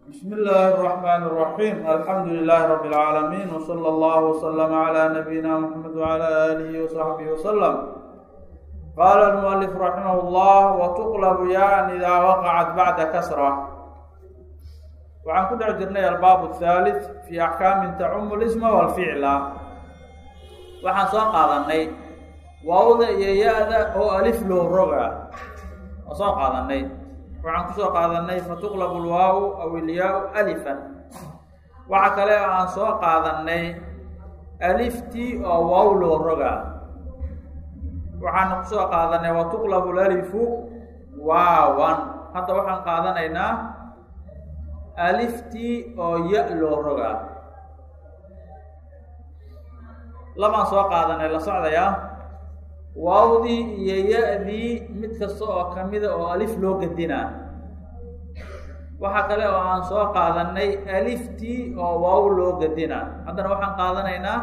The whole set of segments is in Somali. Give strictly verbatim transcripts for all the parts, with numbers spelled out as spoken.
بسم الله الرحمن الرحيم الحمد لله رب العالمين وصلى الله وسلم على نبينا محمد وعلى آله وصحبه وسلم. قال المؤلف رحمه الله وتقلب ياء إذا وقعت بعد كسرة. وعن كل عجرنا الباب الثالث في أحكام تعم الاسم والفعل. وعن ساق هذا الني ووضع ياء أو ألف له الربع وساق هذا الني. وعن كسوق هذا الني فتقلب الواو أو الياء ألفا. وعكلا عن ساق هذا الني ألفتي أو واو له الربع. waxaan kusoo qaadanay wa tuqlabu alifu waawan hadda waxaan qaadanaynaa aliftii oo ya loo rogaa lamaan soo qaadanay la socdayaa waawdii iyo ya-dii mid kasta oo kamida oo alif loo gadinaa waxaa kale oo aan soo qaadanay aliftii oo waaw loo gadinaa haddana waxaan qaadanaynaa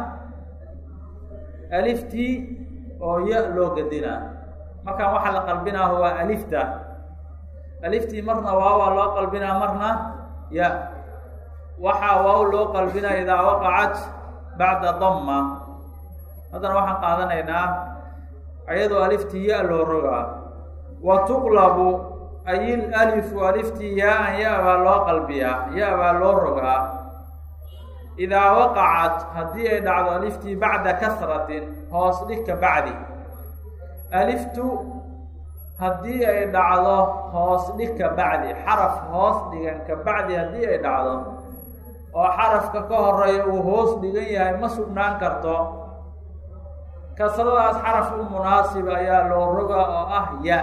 aliftii oo ya loo gadinaa markaan waxaa la qalbinaa waa alifta aliftii marna waawaa loo qalbinaa marna ya waxaa waaw loo qalbinaa idaa waqacat bacda damma haddana waxaan qaadanaynaa ayadoo aliftii ya loo rogaa wa tuqlabu ayil alifu aliftii yaa-an ya baa loo qalbiyaa ya baa loo rogaa idaa waqacat haddii ay dhacdo aliftii bacda kasratin hoos dhig ka bacdi aliftu haddii ay dhacdo hoos dhig ka bacdi xaraf hoos dhigan ka bacdi haddii ay dhacdo oo xarafka ka horeeya uu hoos dhigan yahay ma sugnaan karto kasradaas xaraf u munaasib ayaa loo rogaa oo ah ya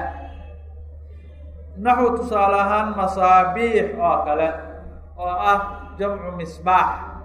naxu tusaale ahaan masaabiix oo kale oo ah jamcu misbaax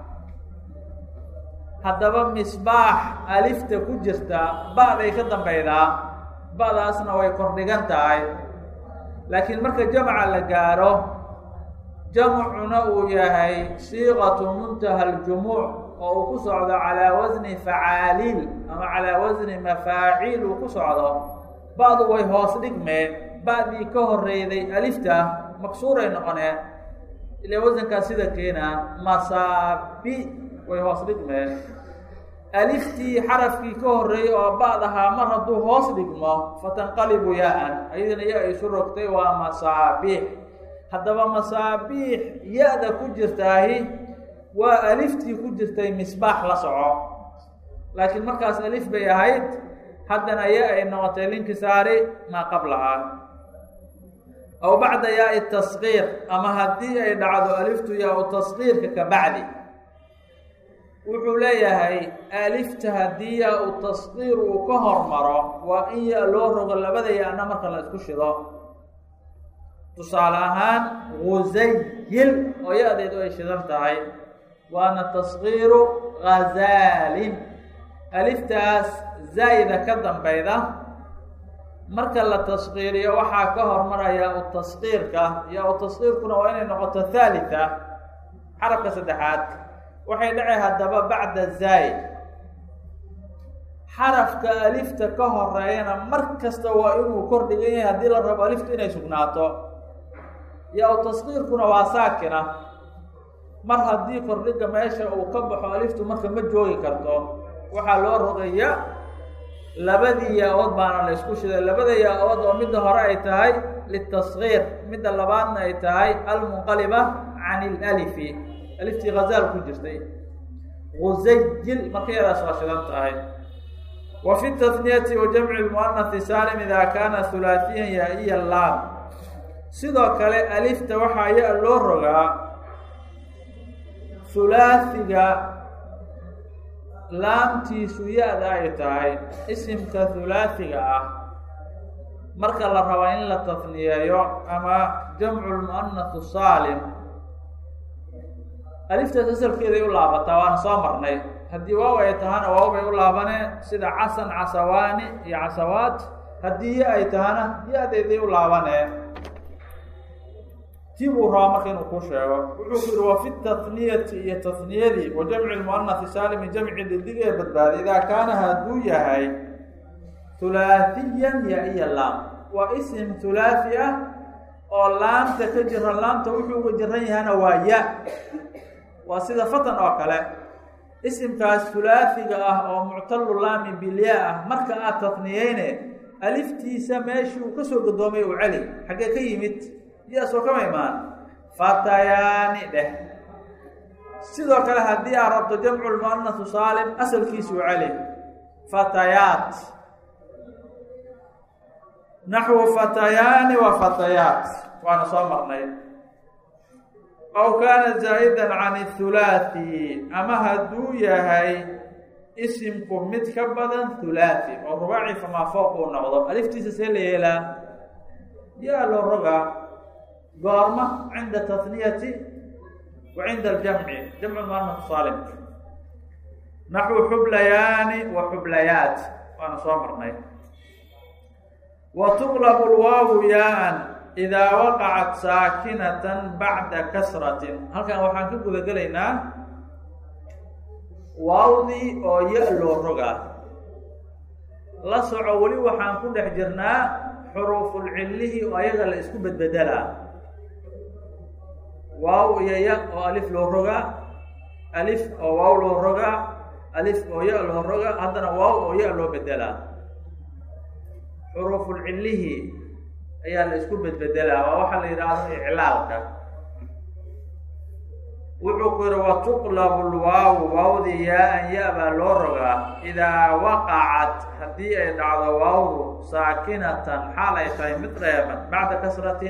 haddaba misbaax alifta ku jirta ba-day ka dambeydaa ba-daasna way kordhigan tahay laakiin marka jamca la gaaro jamcuna uu yahay siiqatu muntaha aljumuuc oo uu ku socdo calaa wasni facaaliil ama calaa wasni mafaaciil uu ku socdo ba-du way hoos dhigmeen ba-dii ka horeyday alifta maksuuray noqoneen ilaa wasankaas sida keenaa masaabi way hoos dhigmeen aliftii xarafkii ka horeeyey oo ba-dahaa mar hadduu hoos dhigmo fatanqalibu ya-an ayadana ya isu rogtay waa masaabiix haddaba masaabiix ya-da ku jirtaahi waa aliftii ku jirtay misbaax la soco laakiin markaas alif bay ahayd haddana ya ay noqotay linkisaari maa qablahaa aw bacda yaa-i tasqiir ama haddii ay dhacdo aliftu yaa-u tasqiirka ka bacdi wuxuu leeyahay alifta haddii yaa-u tasqiir uu ka hormaro waa in ya loo rogo labada ya-na marka la isku shido tusaale ahaan gusayil oo ya-deedu ay shidan tahay waana tasqiiru gazaalin aliftaas zaa'ida ka dambeyda marka la tasqiiriyo waxaa ka hormara yaa-u tasqiirka yaa-u tasqiirkuna waa inay noqoto thaalita xarafka saddexaad waxay dhacay haddaba bacda zaa'id xarafka alifta ka horeeyana mar kasta waa inuu kor dhigan yahay haddii la rabo aliftu inay sugnaato yaa-u tasqiirkuna waa saakina mar haddii kordhiga meesha uu ka baxo aliftu marka ma joogi karto waxaa loo rogaya labadii yaa-ood baana la isku shiday labada yaa-ood oo midda hore ay tahay litasqiir midda labaadna ay tahay almunqaliba can ilalifi aliftii ghazaal ku jirtay gusayil marka yadaas waa shidan tahay wa fi tahniyati wa jamci lmu'anathi saalim idaa kaana hulaasiyan yaa-iya laam sidoo kale alifta waxaa ya loo rogaa hulaasiga laamtiisu ya-da ay tahay isimka hulaasiga ah marka la rabo in la tahniyeeyo ama jamcu lmu'anath saalim aliftaas asalkeeday u laabataa waana soo marnay haddii waaw ay tahana waaw bay u laabane sida casan casawaani iyo casawaat haddii ya ay tahana ya-deeday u laabane tii buu rabaa marka inuu ku sheego wuxuu ku yihi wa fi tahniyati iyo tahniyadii wa jamci lmu'anathi saalimi jamci dhidig ee badbaaday idaa kaana hadduu yahay hulaasiyan ya-iya laam waa isim hulaasi ah oo laamta ka jiran laamta wuxuu uga jiran yahana waa ya waa sida fatan oo kale isimkaas hulaafiga ah oo muctalu laami bilyaa ah marka aad tatniyeyne aliftiisa meeshii uu kasoo gadoomay u celi xaggee ka yimid yaasoo kama imaan fatayaani dheh sidoo kale haddii aad rabto jamcu lmu'anasu saalim asalkiisu u celi fatayaat naxwu fatayaani wa fatayaat waana soo marnay aw kaana zaa'idan can hulaathi ama hadduu yahay isimku mid ka badan hulaathi oo rubaaci famaa fooq uu noqdo aliftiisa see la yeelaa yaa loo rogaa goorma cinda tatniyati wa cinda aljamci jamcu lmu'anasu saalim naxwu xublayaani wa xublayaat waana soo marnay wa tuqlabu lwaawu yaa-an idaa waqacat saakinatan bacda kasratin halkan waxaan ka guda gelaynaa waawdii oo ya loo rogaa la soco weli waxaan ku dhex jirnaa xuruuful cillihii oo ayaga la isku bedbedelaa waaw iyo ya oo alif loo rogaa alif oo waaw loo rogaa alif oo ya loo rogaa haddana waaw oo ya loo bedelaa xuruuful cillihii ayaa la isku bedbedelaa waa waxaa la yidhaahdo iclaalka wuxuu ku yihi watuqlabu lwaawu waawdii yaa-an ya baa loo rogaa idaa waqacat haddii ay dhacdo waawdu saakinatan xaal ay tahay mid reeban bacda kasratin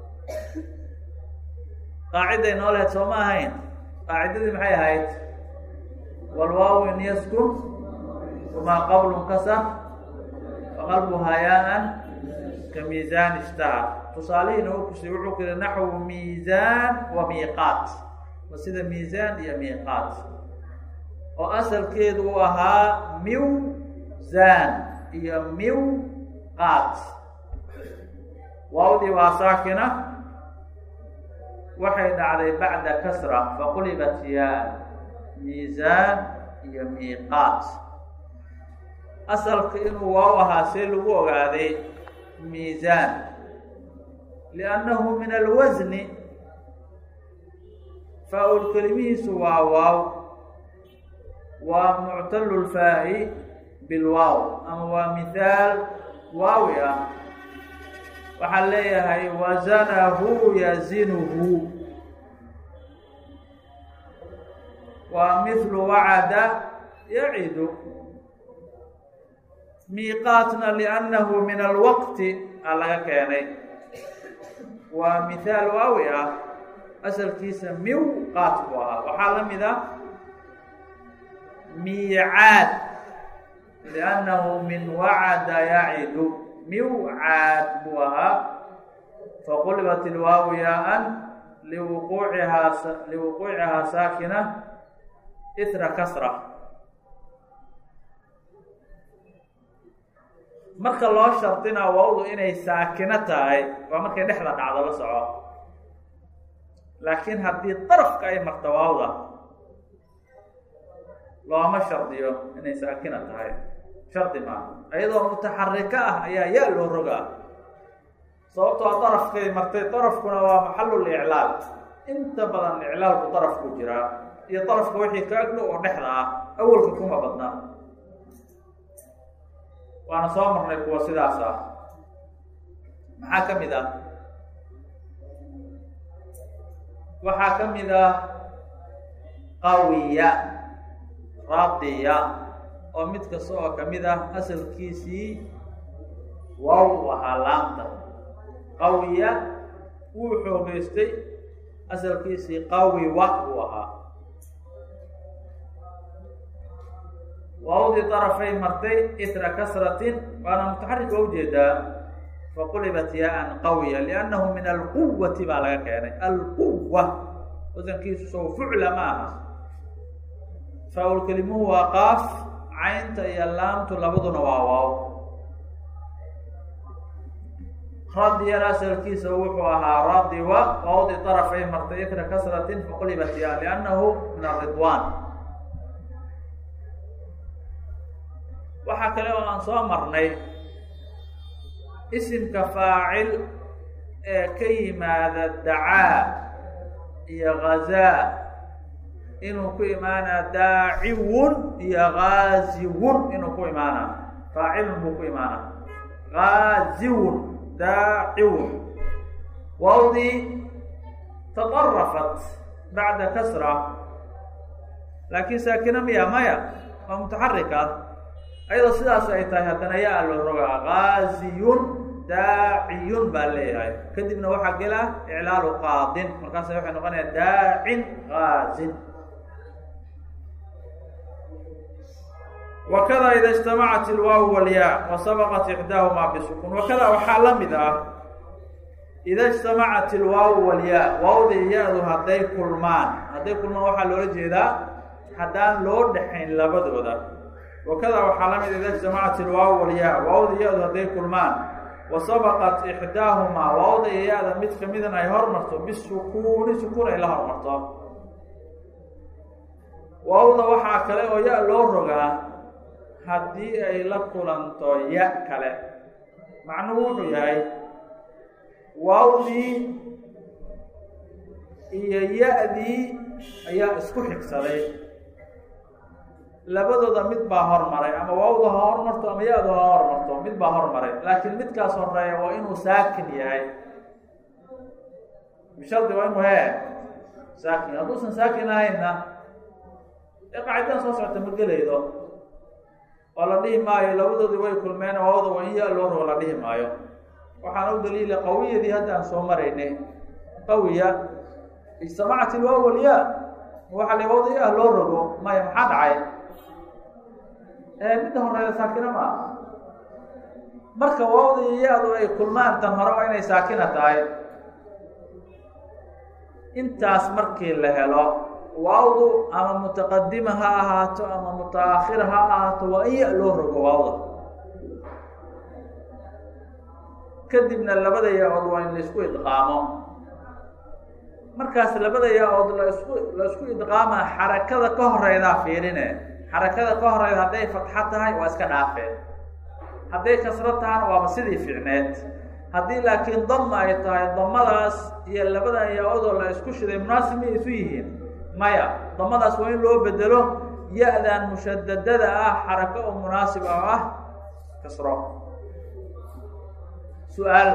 qaaciday noo lahayd soo ma ahayn qaacidadii maxay ahayd walwaawu in yaskun wamaa qablun kasar faqalbuhaa yaa-an ka miisaan ishtahar tusaalihiina u kusay wuxuu ku yihi naxwu miisaan wa miiqaat wa sida miisaan iyo miiqaat oo asalkeedu uu ahaa miwzaan iyo miwqaat waawdii waa saakina waxay dhacday bacda kasra faqulibat yaa miisaan iyo miiqaat asalka inuu waaw ahaa see lagu ogaaday miisaan liannahu min alwasni faa-ul kelimihiisu waa waaw waa muctalu lfaa-i bilwaaw ama waa mithaal waawi ah waxaa leeyahay wasanahu yazinuhu waa mithlu wacada yacidu miiqaatna liannahu min alwaqti a laga keenay waa mithaal waawi ah asalkiisa miwqaat buu ahaa waxaa la mid ah miicaad liannahu min wacada yacidu miwcaad buu ahaa faqulibat ilwaawu yaa-an liwuquucihaa liwuquucihaa saakina ithra kasra marka loo shardinaa waawdu inay saakino tahay waa markay dhexda dhacdo la soco laakiin haddii darafka ay marto waawda looma shardiyo inay saakina tahay shardi maaha iyadoo mutaxarika ah ayaa ya loo rogaa sababtoo darafkay martay darafkuna waa maxalul iclaal inta badan iclaalku darafku jiraa iyo darafka wixii ka aglo oo dhexda ah awalka kuma badnaa waana soo marnay kuwa sidaas ah maxaa ka mid ah waxaa ka mid ah qawiya raadiya oo mid kasta oo kamid ah asalkiisii waaw u ahaa laamta qawiya wuu xoogeystay asalkiisii qawiwa uu ahaa waawdii darafay martay ithra kasratin waana mutaxarika ujeedaa faqulibat yaa-an qawiya liannahu min alquwati baa laga keenay alquwa wasankiisu sow fucla ma aha faa-ul kelimuhu waa qaaf caynta iyo laamtu labaduna waa waaw radiyan asalkiisa wuxuu ahaa radiwa waawdii darafay martay ithra kasratin faqulibat yaa liannahu min aridwan waxaa kale oo aan soo marnay isimka faacil ee ka yimaada dacaa iyo gazaa inuu ku imaanaa daaciwun iyo gaaziwun inuu ku imaanaa faacilun buu ku imaanaa gaaziwun daaciwun waawdii taطarafat bacda kasra laakiin saakina miya maya waa mutaxarika ayadoo sidaas ay tahay haddana yaa loo rogaa gaaziyun daaciyun baa leeyahay kadibna waxaa gela iclaalu qaadin markaasa waxay noqonaya daacin gaazin wakada ida اجtamacat ilwaaw walyaa wasabaqat ixdaahumaa bisukun wakada waxaa la mid ah ida اجtamacat ilwaaw walyaa waawda ya-du hadday kulmaan hadday kulmaan waxaa loola jeedaa haddaan loo dhexayn labadooda wakada waxaa la mid ida اجtamacat ilwaaw walyaa waawda ya-du hadday kulmaan wasabaqat ixdaahumaa waawda iyo ya-da mid kamidan ay hormarto bisukuuni sukuun ay la hormarto waawda waxaa kale oo ya loo rogaa haddii ay la kulanto ya kale macnuhu wuxuu yahay waawdii iyo ya-dii ayaa isku xigsaday labadooda mid baa hormaray ama waawda ha hormarto ama ya-du ha hormarto mid baa hormaray laakiin midkaas horeeya waa inuu saakin yahay bishardi waa inuu hee saakin hadduusan saakin ahaynna ee qaacidadan soo socota ma gelaydo oo la dhihi maayo labadoodii way kulmeen waawda waa in ya loo rogo la dhihi maayo waxaana u daliila qawiyadii hadda aan soo maraynay qawiya ijtamacat ilwaaw walyaa waxaa la waawda ya loo rogo maya maxaa dhacay midda horeeda saakina ma aha marka waawda iyo ya-du ay kulmaan tan hore waa inay saakina tahay intaas markii la helo waawdu ama mutaqadima ha ahaato ama mutaakhira ha ahaato waa in ya loo rogo waawda kadibna labada ya-ood waa in la isku idqaamo markaas labada ya-ood lasku la isku idqaamaa xarakada ka horeydaa fiirine xarakada ka horeyda hadday fatxo tahay waa iska dhaafeen hadday kasro tahana waaba sidii fiicneed haddii laakiin dama ay tahay damadaas iyo labadan ya-oodoo la isku shiday munaasib may isu yihiin maya damadaas waa in loo bedelo ya-dan mushadadada ah xarako oo munaasib oo ah kasro su-aal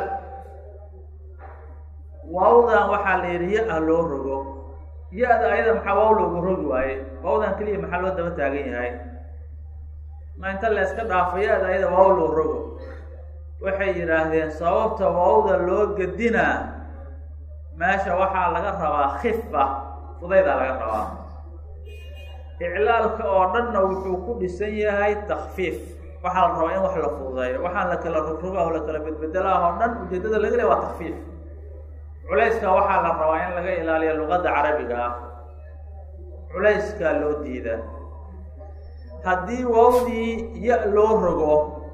waawdan waxaa la yidhi ya-a loo rogo ya-da ayada maxaa waaw loogu rogi waaye waawdan keliya maxaa loo daba taagan yahay ma inta la iska dhaafo ya-da ayada waaw loo rogo waxay yidhaahdeen sababta waawda loo gedinaa meesha waxaa laga rabaa khifa fudaydaa laga rabaa iclaalka oo dhanna wuxuu ku dhisan yahay takfiif waxaa la rabaa in wax la fududeeyo waxaan la kala rogroga oo la kala bedbedelaa oo dhan ujeedada laga le waa takfiif culayska waxaa la rabaa in laga ilaaliyo luqadda carabiga ah culayskaa loo diida haddii waawdii ya loo rogo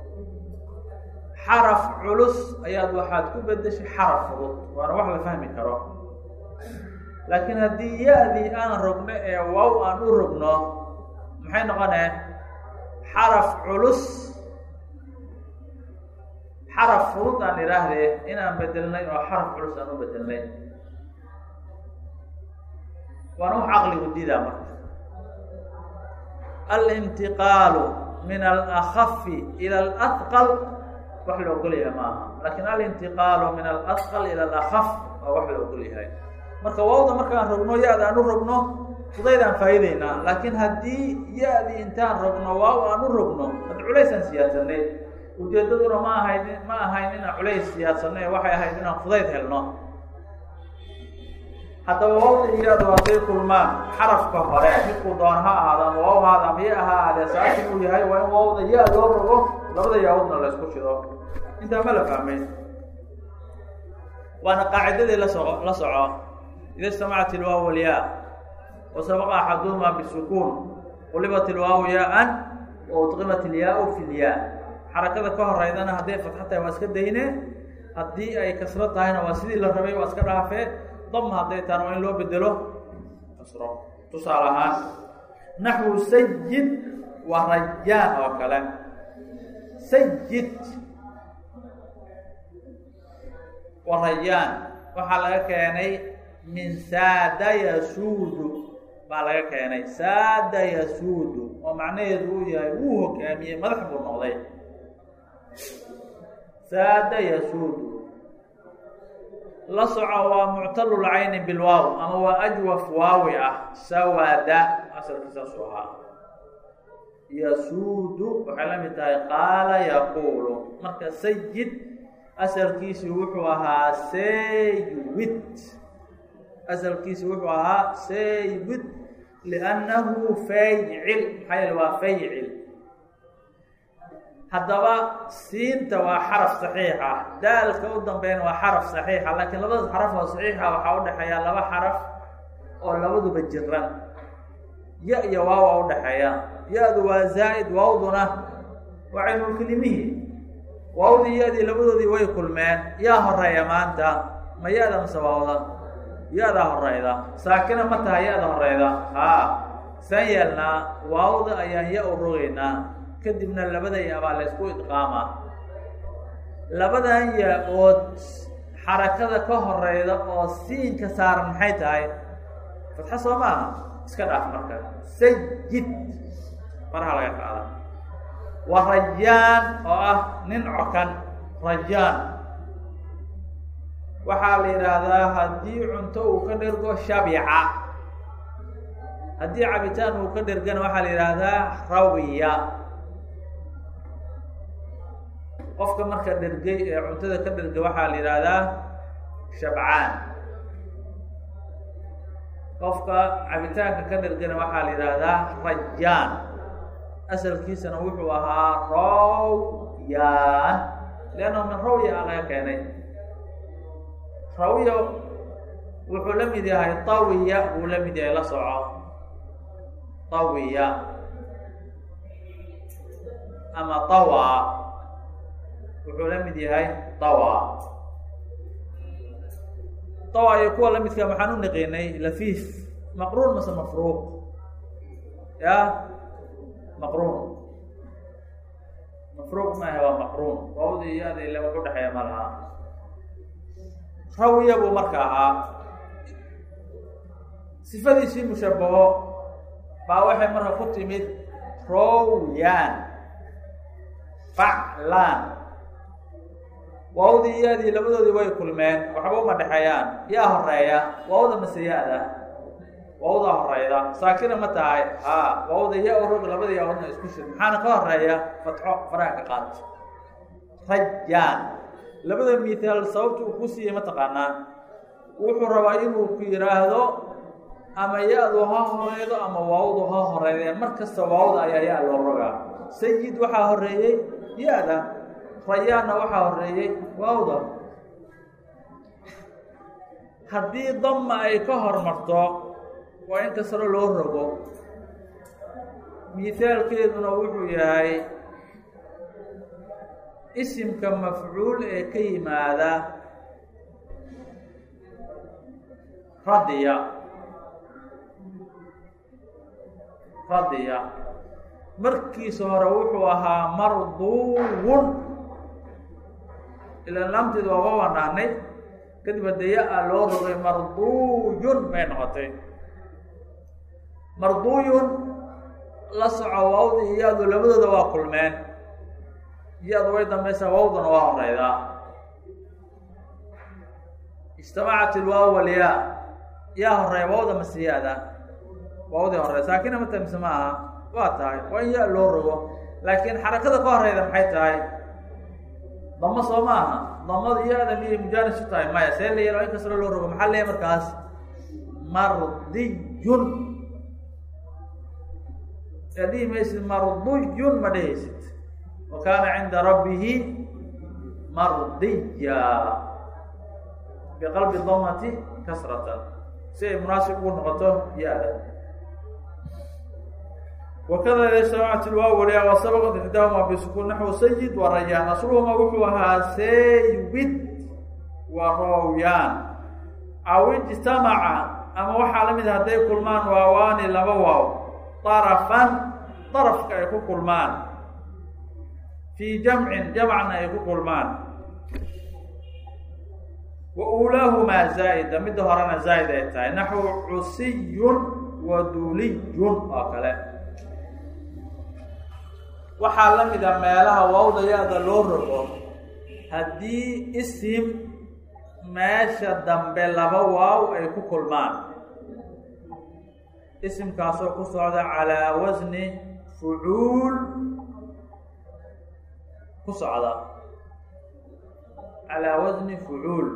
xaraf culus ayaad waxaad ku bedeshay xaraf fudud waana wax la fahmi karo laakiin haddii ya-dii aan rogno ee waaw aan u rogno maxay noqonee xaraf culus xaraf fudud aan idhaahdee inaan bedelnay oo xaraf culus aan u bedelnay waana wax caqligu diidaa marka alintiqaalu min alakafi ila alahqal wax la ogol yahay maaha laakiin alintiqaalu min alahqal ila alakaf waa wax la ogol yahay marka waawda markaan rogno ya-da aan u rogno fudaydaan faa'iideynaa laakiin haddii ya-dii intaan rogno waaw aan u rogno ad culaysaan siyaadsanay ujeedaduna ma ahayd ma ahayn inaan culays siyaadsanay waxay ahayd inaan fudayd helno haddaba waawda ya-du hadday kulmaan xarafka hore midkuu doon ha ahaado ama waaw haada ama ya ha ahaadee saakin uu yahay waa in waawda ya loo rogo labada ya-oodna la isku shido intaa ma la fahmay waana qaacidadii la soco la soco ida اجtamacat ilwaaw walyaa wasabaqa axaduhumaa bisukuun qulibat ilwaaw yaa-an wa udqimat ilyaa-u fi lyaa xarakada ka horeydana hadday fatxo tahay waa iska dayne haddii ay kasro tahayna waa sidii la rabay waa iska dhaafee dama hadday tahana waa in loo bedelo kasro tusaale ahaan naxwu sayid wa rajaan oo kale sayid wa rayaan waxaa laga keenay min saada yasuudu baa laga keenay saada yasuudu oo macnaheedu uu yahay wuu hogaamiyey madax buu noqday saada yasuudu la soco waa muctalu lcayni bilwaaw ama waa ajwaf waawi ah sawada asalkiisaasu ahaa yasuudu waxay la mid tahay qaala yaquulu marka sayid asalkiisi wuxuu ahaa saywid asalkiisi wuxuu ahaa saywid liannahu faycil maxaa yeele waa faycil haddaba siinta waa xaraf saxiix ah daalka u dambeyn waa xaraf saxiixa laakiin labadaas xaraf oo saxiixa waxaa udhexeeya laba xaraf oo labaduba jiran ya iyo waaw a udhexeeya ya-du waa zaa'id waawduna waa caynulkelimihi waawdii ya-dii labadoodii way kulmeen yaa horeeya maanta ma ya-da mase waawda ya-daa horeyda saakina ma tahay ya-da horeyda haa saan yeelnaa waawda ayaan ya u rogeynaa kadibna labada ya-baa la ysku idqaama labadan ya-ood xarakada ka horeyda oo siinka saaran maxay tahay fatxa soo maaha iska dhaaf marka sayid faraha laga qaada wa rayaan oo ah nin cokan rayaan waxaa la yidhaahdaa haddii cunto uu ka dhergo shabica haddii cabitaan uu ka dhergana waxaa la yidhaahdaa rawiya qofka marka dhergay ee cuntada ka dhergay waxaa la yidhaahdaa shabcaan qofka cabitaanka ka dhergana waxaa la yidhaahdaa rayaan asalkiisana wuxuu ahaa rawyaan leannahu min rawya a laga keenay rawiya wuxuu la mid yahay tawiya buu la mid yahay la soco tawiya ama tawa wuxuu la mid yahay tawa tawa iyo kuwa la midkaa maxaan u naqinay lafiif maqruun mase mafruuq ya maqruun mafruuq maaha waa maqruun waawdii iyo-da ile wax udhexeeya ma laha rawiya buu marka ahaa sifadiisii mushabaho baa waxay marka ku timid rowyaan faclaan waawdii ya-dii labadoodii way kulmeen waxba uma dhexeeyaan yaa horeeya waawda mase ya-da waawdaa horeyda saakina ma tahay haa waawda ya rog labada ya-oodna isku shid maxaana ka horeeya fatxo faraha ka qaad rayaan labada mithaal sababta uu ku siiyey mataqaanaa wuxuu rabaa inuu ku yidhaahdo ama ya-du ha horeydo ama waawdu ha horeydeen mar kasta waawda ayaa ya loo rogaa sayid waxaa horeeyey ya-da rayaanna waxaa horeeyey waawda haddii dama ay ka hormarto waa in kasro loo rogo mithaalkeeduna wuxuu yahay isimka mafcuul ee ka yimaada radiya radiya markiisa hore wuxuu ahaa marduwun ilaan laamteedu waa waa wanaanay kadib hadee ya-a loo rogay marduyun bay noqotay marduyun la soco waawda iyo ya-du labadooda waa kulmeen ya-du way dambaysaa waawduna waa horeydaa ijtamacat ilwaaw walyaa yaa horeeya waawda mase ya-da waawdii horey saakina mata mise ma aha waa tahay waa in ya- loo rogo laakiin xarakada ka horeyda maxay tahay damo soo ma aha damada ya-da miyay mujaanis u tahay maya see la yelo in kasro loo rogo maxaa leeyahy markaas mardiyun ee dhihi maysid marduyun ma dhehaysid wa kaana cinda rabbihi mardiya biqalbi damati kasratan si ay munaasib ugu noqoto ya-da wakada ijtamacat ilwaaw walyaa wasabaqat ixdaahuma bisukuun naxwu sayid wa rayaan asluhuma wuxuu ahaa saywid wa rowyaan aw ijtamaca ama waxaa la mid hadday kulmaan waawaani laba waaw darafan darafka ay ku kulmaan fii jamcin jamcna ay ku kulmaan وأولاهما زائدة مد هرنا زائدة نحو عسي ودولي وكلا وحال مد مالها ووضع يأذى لورغو هدي اسم ماشى دنب لبا واو أي كل مان اسم كاسو كسر على وزن فعول كسر على وزن فعول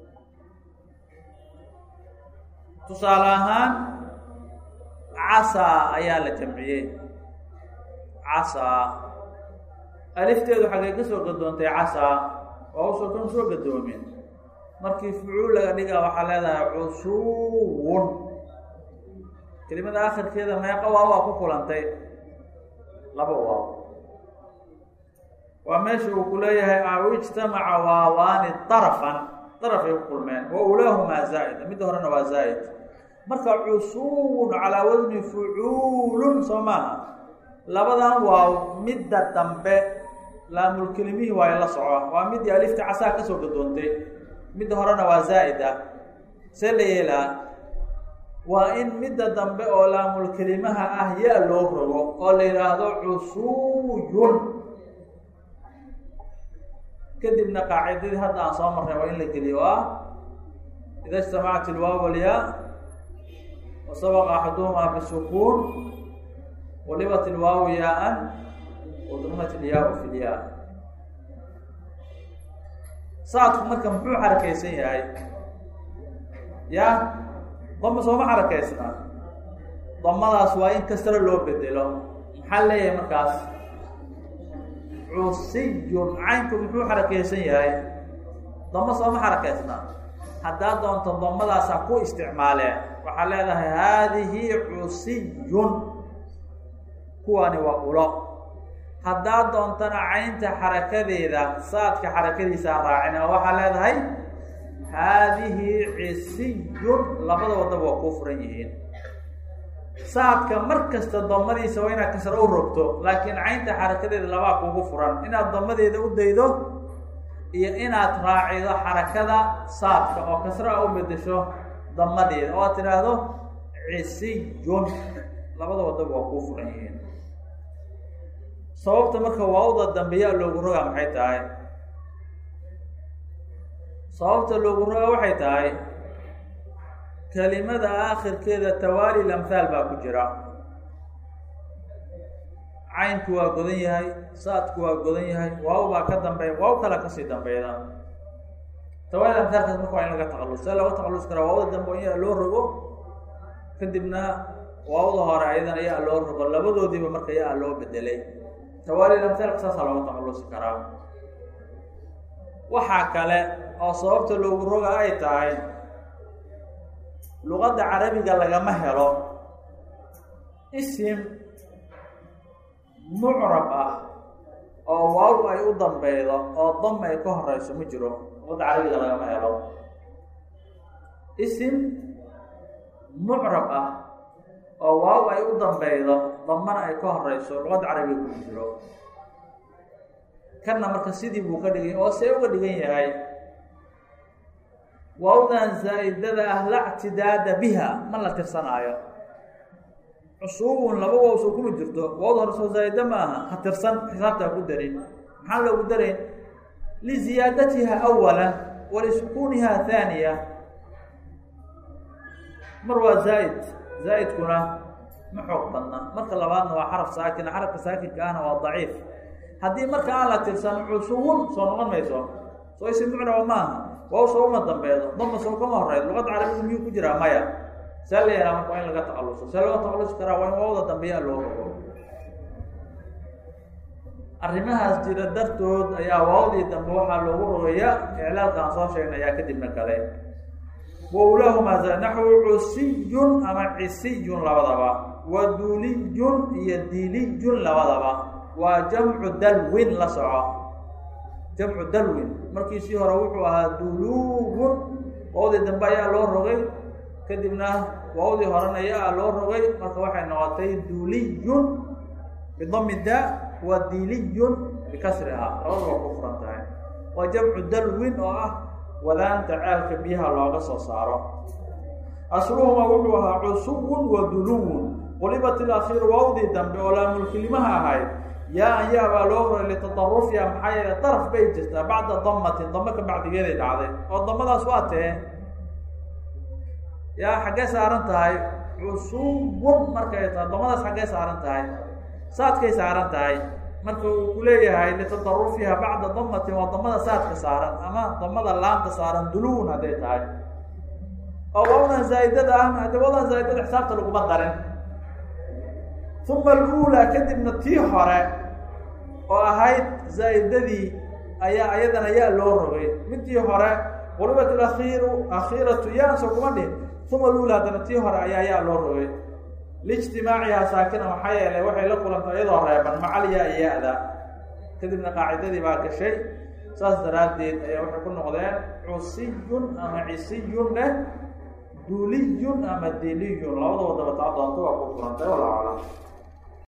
تصالحان عصا أيال الجمعية عصا ألف تيدو حقيقة سوى قدون تي عصا وهو سوى سوى قدومين مركي فعول لغا وحالة عصو كلمة آخر كذا ما يقوى واو كوكولانتي لبا واو وماشي وكليه أو اجتمع واوان طرفا طرف يقول من وأولاهما زائد مدهرنا وزائد مركا عصون على وزن فعول سماها لبدا واو مدة تنبه لام الكلمه وإلا صعوة ومد ألف عسا كسو قدونتي مدهرنا وزائدة سليلا وإن مدة تنبه لام الكلمه أهيا لوهرو قال هذا عصون كدبنا قاعدة هذا أصامرنا وإن لكليوا إذا اجتمعت الواو والياء وسبق أحدهما بالسكون ولبت الواو ياء وضمت الياء في الياء صارت مركب محو حركة سيئة هاي يا ضم صوم حركة سيئة ضم الله سوائن كسر اللوب بدلو محلية مركز عصي عينكم محو حركة سيئة ضم صوم حركة سيئة حتى دون تضم الله ساكو استعماله وحلال هذه عصي كواني وقولا حتى دون تنا عين حركة ذا صاد كحركة سارعنا وحلال هاي هذه عصي لبض وضب كفرين صاد كمركز تضمدي سوينا كسر أو ربطه لكن عين حركة ذا لباك كفران إن الضمدي ذا وديده إيه إن تراعي ذا حركة صاد أو كسر أو بدشوا ضمدي أو تراده عصي لبض وضب كفرين صوبت مركا واوضا الدنبياء لوغو رغا maxay tahay صوبت لوغو رغا waxay tahay كلمه aakhirkeeda tawaali lamthal ba ku jira aynku waa godan yahay saadku waa godan yahay waaw ba ka dambeey waaw kala ka sii dambeeyda tawaali lamthalka marka waa in laga taqallus laga taqallus kara waawda dambeeya loo rogo kadibna waawda hore aydan ayaa loo rogo labadoodiiba marka ayaa loo bedelay توالي الأمثال قصص على وطن كرام وحكلا أو صوبت اللغة أي تاي لغة عربية قال لك مهلا اسم معربة أو واو أي ضم بيضة أو ضم أي كهرة اسم مجرو لغة عربية قال لك مهلا اسم معربة أو واو أي ضم بيضة ضمنا أي كهرة اسم لغة عربية مجرو كنا مركزيدي بوكدي أو سيوكدي هاي وأوضاً زائدة أهل اعتداد بها ما لا ترسنايا عصوب لبوا وسوكم جرتو وأوضاً رسول زائدة معها هترسن حسابتها قدرين محل قدرين لزيادتها أولا ولسكونها ثانية مروى زائد زائد كنا محوق بنا مركز لبعضنا وحرف ساكن حرف ساكن كان وضعيف هذه مركز على ترسن عصوب صنعان ميزون سو يسمعنا وماها واو سو ما دنبيده ضم سو كما هريد لغه عربيه ميو كجرا مايا سالي انا ما لغه تخلص سالو تخلص كرا وين واو دنبيا لو arrimahaas jira dartood ayaa waawdii dambe waxa loogu rogayaa iclaalkan soo sheegnay ayaa kadib kale wawlahuma zanahu usiyun ama isiyun labadaba waduliyun iyo diliyun labadaba waa jamcu dalwin la soco jamcu dalwin markii si hore wuxuu ahaa duluun waawdii dambe ayaa loo rogay kadibna waawdii horena ayaa loo rogay marka waxay noqotay duliyun bidammi da وديلي بكسرها رواه كفرتان وجمع دلو أو wadaanta ceelka biyaha looga soo saaro. asluhuma wuxuu ahaa cusubun wa duluwun, qulibat ilakhiir waawdii dambe oo laamulkelimaha ahayd yaa an yaa baa loo horay litadarufiha maxaa yeele daraf bay jirtaa bacda damatin damo ka bacdigeeday dhacday oo damadaas waa tee yaa xaggee saaran tahay cusubun markay tahay damadaas xaggee saaran tahay saadkay saaran tahay marka uu ku leeyahay litadarufiha bacda damatin waa damada saadka saaran ama damada laamta saaran duluwun hadday tahay oo waawdan zaa'idada ahna haddii waawdan zaa'idada xisaabta laguma darin. uma aluulaa kadibna tii hore oo ahayd zaa'idadii ayaa ayadana yaa loo rogay midii hore qulibat ilakhiiru akhiiratu yaan soo kuma dhihin uma aluulaa haddana tii hore ayaa yaa loo rogay lijtimaacihaa saakina maxaa yeelay waxay la kulantay iyadoo reeban macal yaa ya-da kadibna qaacidadii baa gashay saas daraaddeed ayaa waxay ku noqdeen cusiyun ama cisiyun leh duliyun ama diliyun labada wadaba taa doonta waa ku furantay walaa aclam.